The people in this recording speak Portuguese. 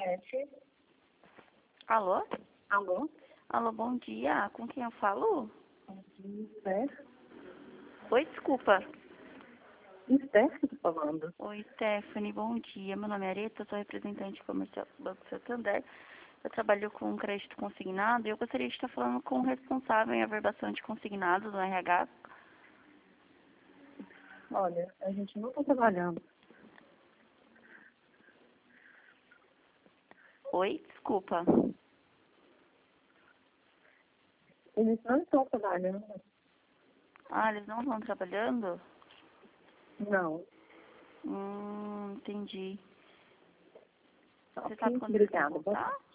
Cat. Alô? Alô? Alô, bom dia. Com quem eu falo? Esther? Oi, desculpa. Esther que tá falando. Oi, Stephanie, bom dia. Meu nome é Areta, sou representante comercial do Banco Santander. Eu trabalho com crédito consignado e eu gostaria de estar falando com o responsável em averbação de consignados no RH. Olha, a gente não tá trabalhando. Oi, desculpa. Eles não estão trabalhando. Ah, eles não estão trabalhando? Não. Entendi. Você Ok, sabe quando eles vão obrigada. voltar?